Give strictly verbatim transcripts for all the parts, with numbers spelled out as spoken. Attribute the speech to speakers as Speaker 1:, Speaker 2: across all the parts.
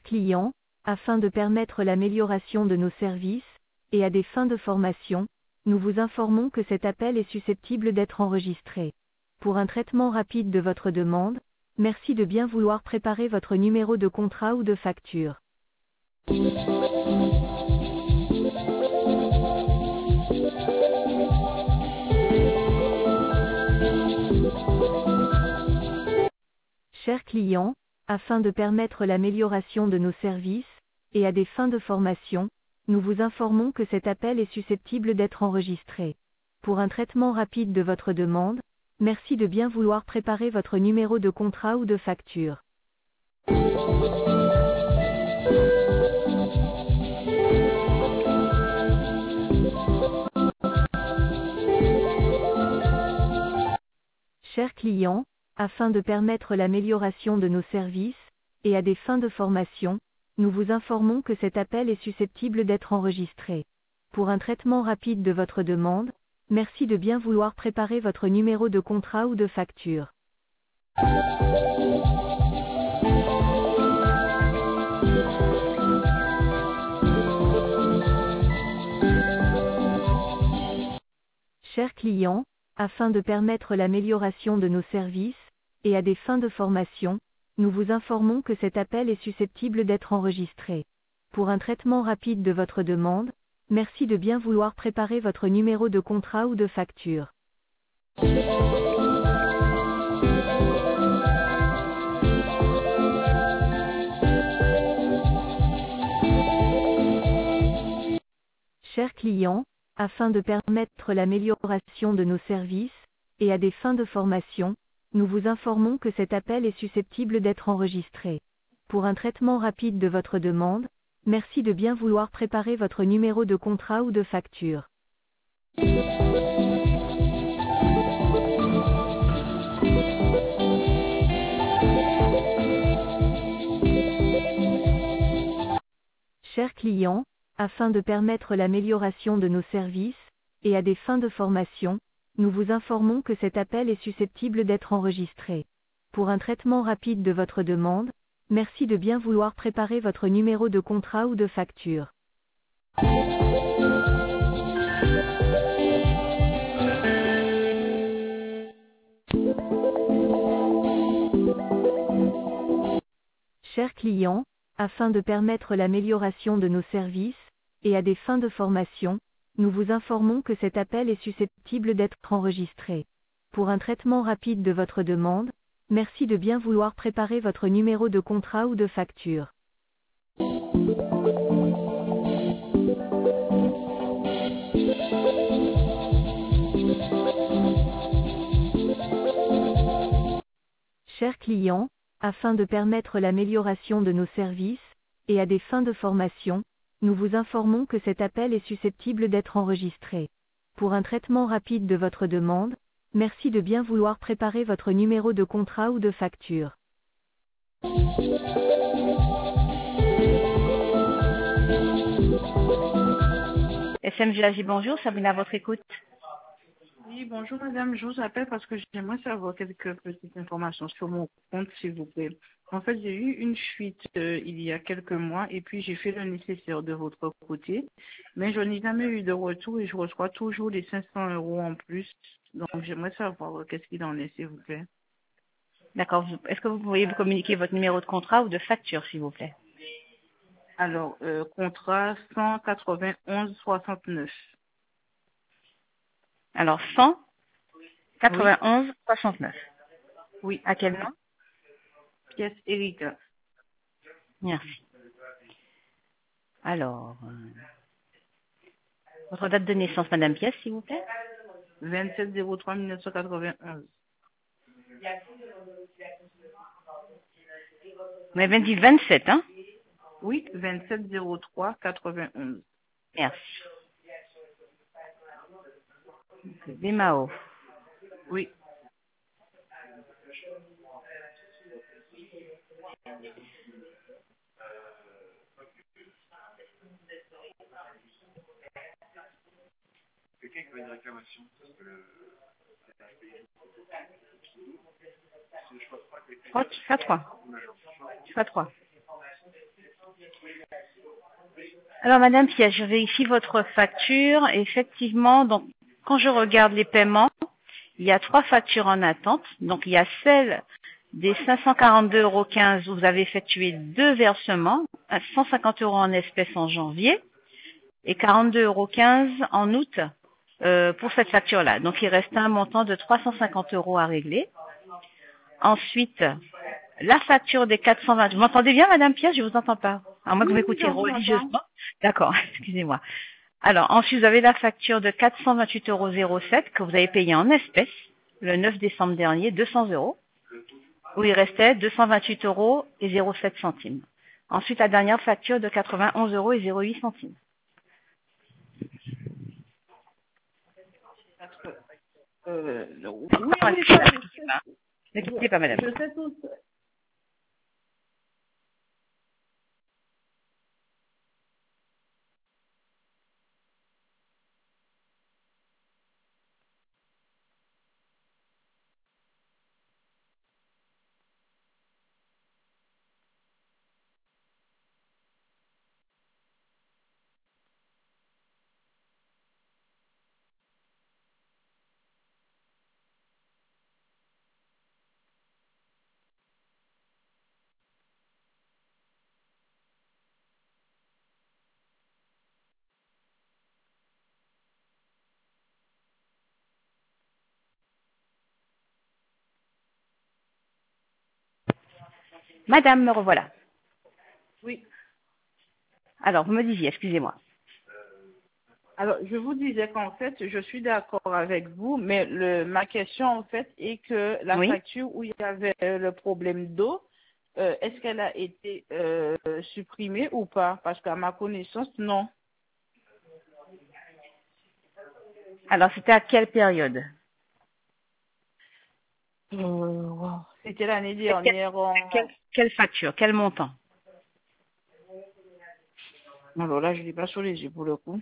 Speaker 1: client, afin de permettre l'amélioration de nos services, et à des fins de formation, nous vous informons que cet appel est susceptible d'être enregistré. Pour un traitement rapide de votre demande, merci de bien vouloir préparer votre numéro de contrat ou de facture. Chers clients, afin de permettre l'amélioration de nos services, et à des fins de formation, nous vous informons que cet appel est susceptible d'être enregistré. Pour un traitement rapide de votre demande, merci de bien vouloir préparer votre numéro de contrat ou de facture. Chers clients, afin de permettre l'amélioration de nos services, et à des fins de formation, nous vous informons que cet appel est susceptible d'être enregistré. Pour un traitement rapide de votre demande, merci de bien vouloir préparer votre numéro de contrat ou de facture. Chers clients, afin de permettre l'amélioration de nos services, et à des fins de formation, nous vous informons que cet appel est susceptible d'être enregistré. Pour un traitement rapide de votre demande, merci de bien vouloir préparer votre numéro de contrat ou de facture. Chers clients, afin de permettre l'amélioration de nos services, et à des fins de formation, nous vous informons que cet appel est susceptible d'être enregistré. Pour un traitement rapide de votre demande, merci de bien vouloir préparer votre numéro de contrat ou de facture. Chers clients, afin de permettre l'amélioration de nos services, et à des fins de formation, nous vous informons que cet appel est susceptible d'être enregistré. Pour un traitement rapide de votre demande, merci de bien vouloir préparer votre numéro de contrat ou de facture. Chers clients, afin de permettre l'amélioration de nos services, et à des fins de formation, nous vous informons que cet appel est susceptible d'être enregistré. Pour un traitement rapide de votre demande, merci de bien vouloir préparer votre numéro de contrat ou de facture. Chers clients, afin de permettre l'amélioration de nos services, et à des fins de formation, nous vous informons que cet appel est susceptible d'être enregistré. Pour un traitement rapide de votre demande, merci de bien vouloir préparer votre numéro de contrat ou de facture.
Speaker 2: S M G A J, bonjour, Sabrina à votre écoute.
Speaker 3: Oui, bonjour madame, je vous appelle parce que j'aimerais savoir quelques petites informations sur mon compte, s'il vous plaît. En fait, j'ai eu une fuite euh, il y a quelques mois et puis j'ai fait le nécessaire de votre côté, mais je n'ai jamais eu de retour et je reçois toujours les cinq cents euros en plus. Donc j'aimerais savoir euh, qu'est-ce qu'il en est, s'il vous plaît.
Speaker 2: D'accord, vous- est-ce que vous pourriez vous communiquer votre numéro de contrat ou de facture, s'il vous plaît?
Speaker 3: Alors, euh, contrat cent quatre-vingt-onze soixante-neuf.
Speaker 2: Alors, cent
Speaker 3: Oui,
Speaker 2: quatre-vingt-onze soixante-neuf.
Speaker 3: oui,
Speaker 2: À quel nom?
Speaker 3: pièce Erika.
Speaker 2: Merci. Alors, euh, votre date de naissance, Madame Pièce, s'il vous plaît?
Speaker 3: vingt-sept zéro trois mille neuf cent quatre-vingt-onze.
Speaker 2: Vous m'avez dit vingt-sept, hein?
Speaker 3: Oui, vingt-sept zéro trois quatre-vingt-onze.
Speaker 2: Merci. Des Mao.
Speaker 3: Oui.
Speaker 2: Trois, trois. Trois, trois. Alors, Madame Pia, je vérifie votre facture. Effectivement, donc, quand je regarde les paiements, il y a trois factures en attente. Donc, il y a celle des cinq cent quarante-deux euros quinze où vous avez effectué deux versements, cent cinquante euros en espèces en janvier et quarante-deux euros quinze en août euh, pour cette facture-là. Donc, il reste un montant de trois cent cinquante euros à régler. Ensuite, la facture des quatre cent vingt. Vous m'entendez bien, Madame Pierre? Je vous entends pas. À moins que
Speaker 3: Oui,
Speaker 2: vous
Speaker 3: oui, je
Speaker 2: m'écoutiez
Speaker 3: vous entends.
Speaker 2: religieusement. D'accord, excusez-moi. Alors, ensuite, vous avez la facture de quatre cent vingt-huit euros zéro sept que vous avez payée en espèces le neuf décembre dernier, deux cents euros, où il restait deux cent vingt-huit euros et zéro sept centimes. Ensuite, la dernière facture de quatre-vingt-onze euros et zéro huit centimes.
Speaker 3: Euh, oui,
Speaker 2: Non,
Speaker 3: oui,
Speaker 2: ne
Speaker 3: ça, je
Speaker 2: quittez
Speaker 3: sais,
Speaker 2: pas, ne
Speaker 3: je,
Speaker 2: quittez pas, madame.
Speaker 3: je sais tout.
Speaker 2: Madame, me revoilà.
Speaker 3: Oui.
Speaker 2: Alors, vous me disiez, excusez-moi.
Speaker 3: Alors, je vous disais qu'en fait, je suis d'accord avec vous, mais le, ma question, en fait, est que la
Speaker 2: Oui.
Speaker 3: facture où il y avait euh, le problème d'eau, euh, est-ce qu'elle a été euh, supprimée ou pas? Parce qu'à ma connaissance, non.
Speaker 2: Alors, c'était à quelle période?
Speaker 3: Euh, wow. C'était l'année
Speaker 2: Quelle,
Speaker 3: dernière
Speaker 2: quelle,
Speaker 3: en...
Speaker 2: quelle facture? Quel montant?
Speaker 3: Alors là, je ne l'ai pas sur les yeux pour le coup.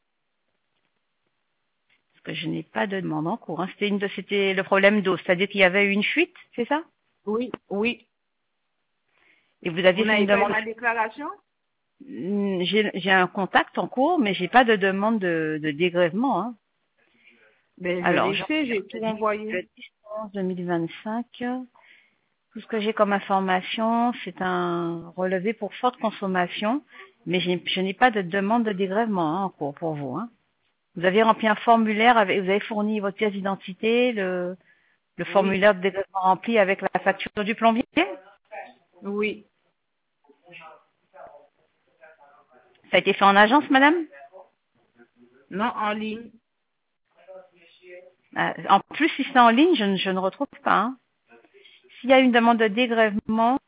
Speaker 2: Parce que je n'ai pas de demande en cours. Hein. C'était une de, c'était le problème d'eau, c'est-à-dire qu'il y avait eu une fuite, c'est ça?
Speaker 3: Oui, oui.
Speaker 2: Et vous
Speaker 3: Vous
Speaker 2: aviez fait une
Speaker 3: n'avez pas eu
Speaker 2: demande.
Speaker 3: ma déclaration?
Speaker 2: Hmm, J'ai, j'ai un contact en cours, mais j'ai pas de demande de, de dégrèvement. Hein.
Speaker 3: Ben, je
Speaker 2: Alors,
Speaker 3: l'ai
Speaker 2: je
Speaker 3: fait, j'ai tout
Speaker 2: regarde
Speaker 3: envoyé.
Speaker 2: le dix onze deux mille vingt-cinq. Tout ce que j'ai comme information, c'est un relevé pour forte consommation, mais j'ai- je n'ai pas de demande de dégrèvement hein, en cours pour vous. Hein. Vous avez rempli un formulaire, avec, vous avez fourni votre pièce d'identité, le, le
Speaker 3: Oui,
Speaker 2: formulaire de dégrèvement rempli avec la facture du plombier.
Speaker 3: oui.
Speaker 2: Ça a été fait en agence, madame?
Speaker 3: Non, en ligne.
Speaker 2: Euh, En plus, si c'est en ligne, je, ne je ne retrouve pas. Hein. S'il y a une demande de dégrèvement,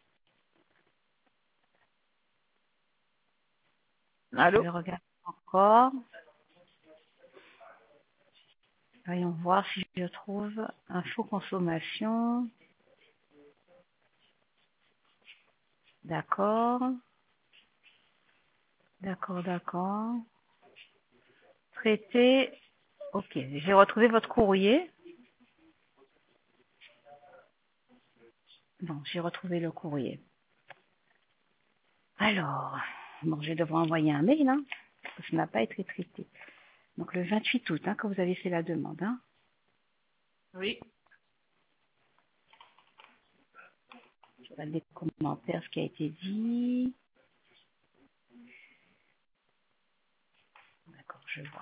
Speaker 2: je
Speaker 3: Allô?
Speaker 2: vais regarder encore. Voyons voir si je trouve info consommation. D'accord. D'accord, d'accord. Traité. Ok, j'ai retrouvé votre courrier. Bon, j'ai retrouvé le courrier. Alors, bon, je vais devoir envoyer un mail, hein, parce que ça n'a pas été traité. Donc le vingt-huit août, hein, que vous avez fait la demande. Hein.
Speaker 3: Oui.
Speaker 2: Je regarde les commentaires, ce qui a été dit. D'accord, je vois.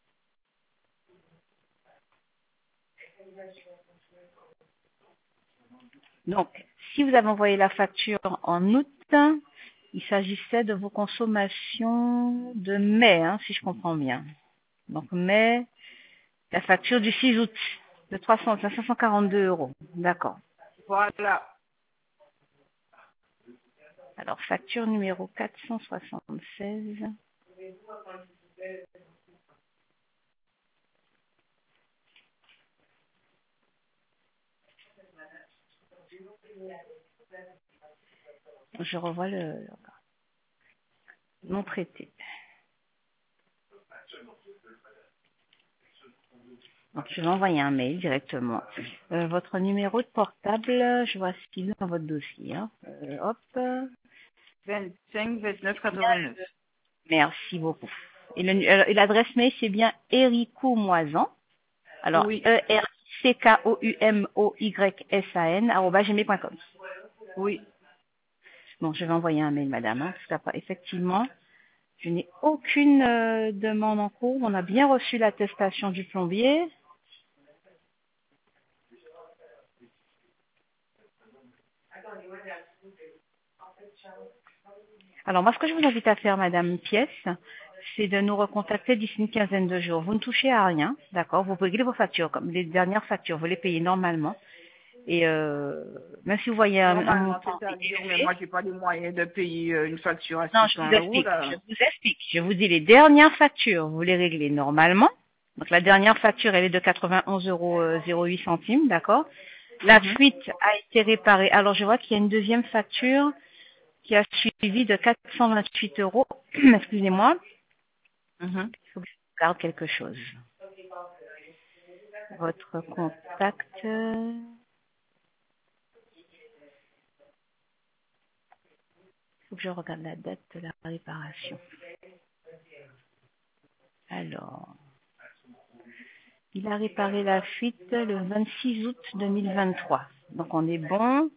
Speaker 2: Donc, si vous avez envoyé la facture en août, il s'agissait de vos consommations de mai, hein, si je comprends bien. Donc mai, la facture du six août de trois cents, cinq cent quarante-deux euros. D'accord.
Speaker 3: Voilà.
Speaker 2: Alors, facture numéro quatre cent soixante-seize. Je revois le non traité. Donc, je vais envoyer un mail directement. Euh, votre numéro de portable, je vois ce qu'il est dans votre dossier. Hein. Euh, hop.
Speaker 3: vingt-cinq, vingt-neuf, quatre-vingt-neuf.
Speaker 2: Merci beaucoup. Et le- euh, et l'adresse mail, c'est bien ericoumoisan. Alors,
Speaker 3: Oui,
Speaker 2: E R C K O U M O Y S A N, arobase gmail point com.
Speaker 3: oui.
Speaker 2: Bon, je vais envoyer un mail, madame, hein, parce qu'après, effectivement, je n'ai aucune euh, demande en cours. On a bien reçu l'attestation du plombier. Alors, moi, ce que je vous invite à faire, madame Pièce, c'est de nous recontacter d'ici une quinzaine de jours. Vous ne touchez à rien, d'accord? Vous régler vos factures, comme les dernières factures, vous les payez normalement. Et euh, même si vous voyez un, un
Speaker 3: Normalement,
Speaker 2: montant
Speaker 3: c'est-à-dire, mais
Speaker 2: élevé,
Speaker 3: moi, j'ai pas les moyens de payer euh, une facture à
Speaker 2: non,
Speaker 3: six
Speaker 2: je
Speaker 3: cents
Speaker 2: vous
Speaker 3: euros,
Speaker 2: explique, je
Speaker 3: là.
Speaker 2: vous explique. Je vous dis les dernières factures, vous les réglez normalement. Donc la dernière facture, elle est de quatre-vingt-onze euros euh, zéro huit centimes, d'accord? La
Speaker 3: Mhm,
Speaker 2: fuite a été réparée. Alors je vois qu'il y a une deuxième facture qui a suivi de quatre cent vingt-huit euros. Excusez-moi,
Speaker 3: mhm.
Speaker 2: il faut que je regarde quelque chose. Votre contact. Il faut que je regarde la date de la réparation. Alors, il a réparé la fuite le vingt-six août deux mille vingt-trois. Donc on est bon.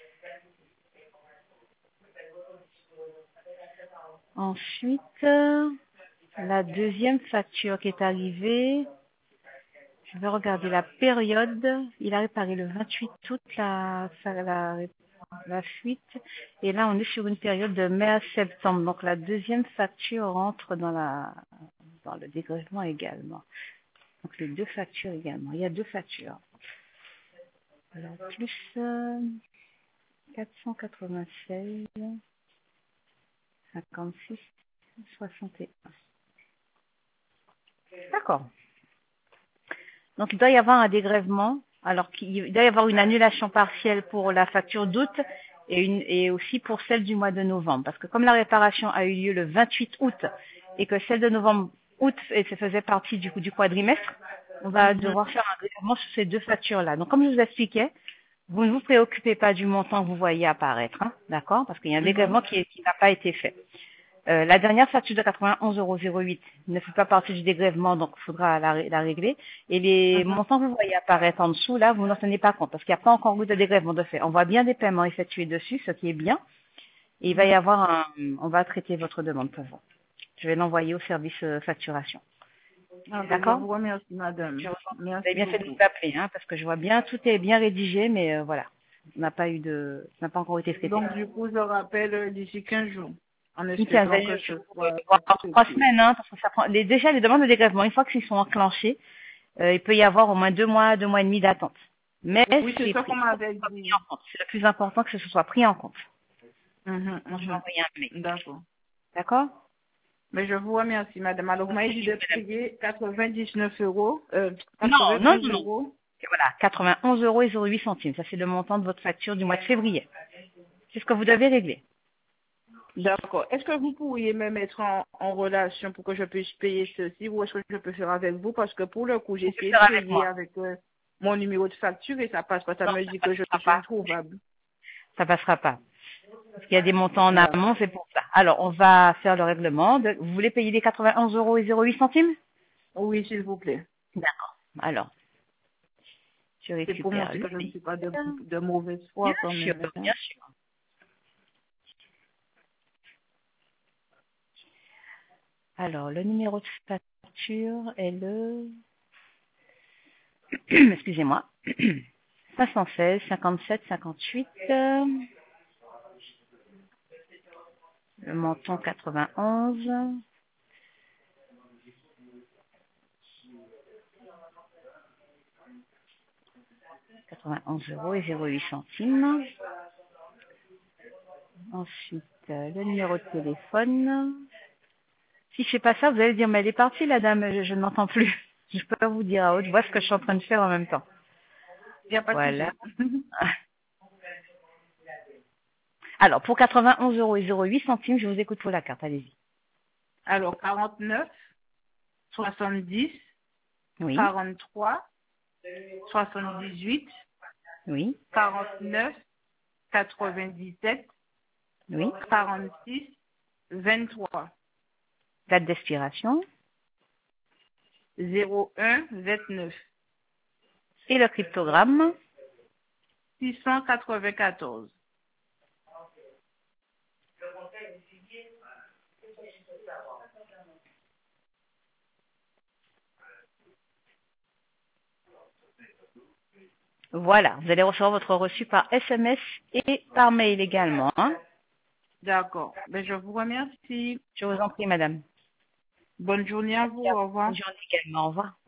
Speaker 2: Ensuite, euh, la deuxième facture qui est arrivée, je vais regarder la période. Il a réparé le vingt-huit août la, la, la fuite. Et là, on est sur une période de mai à septembre. Donc la deuxième facture rentre dans, la, dans le dégrèvement également. Donc les deux factures également. Il y a deux factures. Alors plus euh, quatre cent quatre-vingt-seize, cinquante-six, soixante et un. D'accord. Donc il doit y avoir un dégrèvement. Alors qu'il doit y avoir une annulation partielle pour la facture d'août et, une, et aussi pour celle du mois de novembre. Parce que comme la réparation a eu lieu le vingt-huit août et que celle de novembre, août, et ça faisait partie du, du quadrimestre, on va
Speaker 3: Mhm.
Speaker 2: devoir faire un dégrèvement sur ces deux factures-là. Donc comme je vous expliquais, vous ne vous préoccupez pas du montant que vous voyez apparaître, hein, d'accord? Parce qu'il y a un
Speaker 3: Mhm.
Speaker 2: dégrèvement qui, est- qui n'a pas été fait. Euh, la dernière facture de quatre-vingt-onze euros zéro huit ne fait pas partie du dégrèvement, donc il faudra la, ré- la régler. Et les
Speaker 3: Mhm.
Speaker 2: montants que vous voyez apparaître en dessous, là, vous n'en tenez pas compte, parce qu'il n'y a pas encore eu de dégrèvement de fait. On voit bien des paiements effectués dessus, ce qui est bien. Et il va y
Speaker 3: Mhm.
Speaker 2: avoir un, on va traiter votre demande pour vous. Je vais l'envoyer au service euh, facturation.
Speaker 3: Ah ben, je
Speaker 2: D'accord?
Speaker 3: vous remercie, madame.
Speaker 2: Je vous en prie. Vous avez
Speaker 3: Merci
Speaker 2: bien fait de
Speaker 3: beaucoup.
Speaker 2: nous appeler, hein, parce que je vois bien, tout est bien rédigé, mais euh, voilà. On n'a pas eu de, ça n'a pas encore été traité.
Speaker 3: Donc, du coup, je rappelle euh, d'ici quinze jours, en
Speaker 2: Une
Speaker 3: espérant
Speaker 2: quinzaine,
Speaker 3: que
Speaker 2: je
Speaker 3: ce
Speaker 2: pourrais
Speaker 3: soit
Speaker 2: voir trois
Speaker 3: traité.
Speaker 2: semaines, hein, parce que ça prend, les, déjà les demandes de dégrèvement, une fois qu'ils sont enclenchés, euh, il peut y avoir au moins deux mois, deux mois et demi d'attente. Mais
Speaker 3: Oui, c'est
Speaker 2: c'est
Speaker 3: ça
Speaker 2: pris,
Speaker 3: qu'on
Speaker 2: il faut que
Speaker 3: m'avait
Speaker 2: ce soit pris
Speaker 3: dit.
Speaker 2: en compte. C'est le plus important que ce soit pris en compte.
Speaker 3: Mhm,
Speaker 2: Donc je vais
Speaker 3: mhm.
Speaker 2: envoyer un mail.
Speaker 3: D'accord.
Speaker 2: D'accord?
Speaker 3: Mais je vous remercie, madame. Alors, vous m'avez dit de payer quatre-vingt-dix-neuf euros, euh,
Speaker 2: Non, non,
Speaker 3: quatre-vingt-onze
Speaker 2: non, non.
Speaker 3: euros.
Speaker 2: Et voilà, quatre-vingt-onze euros et zéro huit centimes. Ça, c'est le montant de votre facture du mois de février. C'est ce que vous devez régler.
Speaker 3: D'accord. Est-ce que vous pourriez me mettre en, en relation pour que je puisse payer ceci ou est-ce que je peux faire avec vous? Parce que pour le coup, j'ai
Speaker 2: Vous pouvez
Speaker 3: essayé de
Speaker 2: faire avec
Speaker 3: payer
Speaker 2: moi.
Speaker 3: avec euh, mon numéro de facture et ça passe pas. Ça
Speaker 2: Non,
Speaker 3: me
Speaker 2: ça
Speaker 3: dit que je
Speaker 2: passera
Speaker 3: suis
Speaker 2: pas.
Speaker 3: introuvable.
Speaker 2: Ça passera pas. Parce qu'il y a des montants en
Speaker 3: D'accord.
Speaker 2: amont, c'est pour ça. Alors, on va faire le règlement. de- Vous voulez payer les quatre-vingt-onze euros et zéro huit centimes?
Speaker 3: Oui, s'il vous plaît.
Speaker 2: D'accord. Alors, je
Speaker 3: C'est pour
Speaker 2: récupère
Speaker 3: montrer
Speaker 2: le
Speaker 3: que je ne
Speaker 2: mail.
Speaker 3: suis pas de, de mauvaise
Speaker 2: Bien
Speaker 3: foi quand
Speaker 2: sûr,
Speaker 3: même. Hein.
Speaker 2: bien sûr. Alors, le numéro de facture est le... Excusez-moi. cinq cent seize, cinquante-sept, cinquante-huit. euh, Le montant quatre-vingt-onze. quatre-vingt-onze euros et zéro huit centimes. Ensuite, euh, le numéro de téléphone. Si je fais pas ça, vous allez dire, mais elle est partie, la dame, je, je ne m'entends plus. Je peux pas vous dire à haute voix ce que je suis en train de faire en même temps.
Speaker 3: Il n'y a pas de
Speaker 2: Voilà.
Speaker 3: souci.
Speaker 2: Alors, pour quatre-vingt-onze euros et zéro huit centimes, je vous écoute pour la carte, allez-y.
Speaker 3: Alors, quarante-neuf, soixante-dix,
Speaker 2: Oui,
Speaker 3: quarante-trois, soixante-dix-huit,
Speaker 2: oui,
Speaker 3: quarante-neuf, quatre-vingt-dix-sept,
Speaker 2: oui.
Speaker 3: quarante-six, vingt-trois.
Speaker 2: Date d'expiration
Speaker 3: zéro un vingt-neuf.
Speaker 2: et le cryptogramme.
Speaker 3: six cent quatre-vingt-quatorze.
Speaker 2: Voilà, vous allez recevoir votre reçu par S M S et par mail également. Hein.
Speaker 3: D'accord. Ben, je vous remercie.
Speaker 2: Je vous en prie, madame.
Speaker 3: Bonne journée à vous. Au revoir.
Speaker 2: Bonne journée également. Au revoir.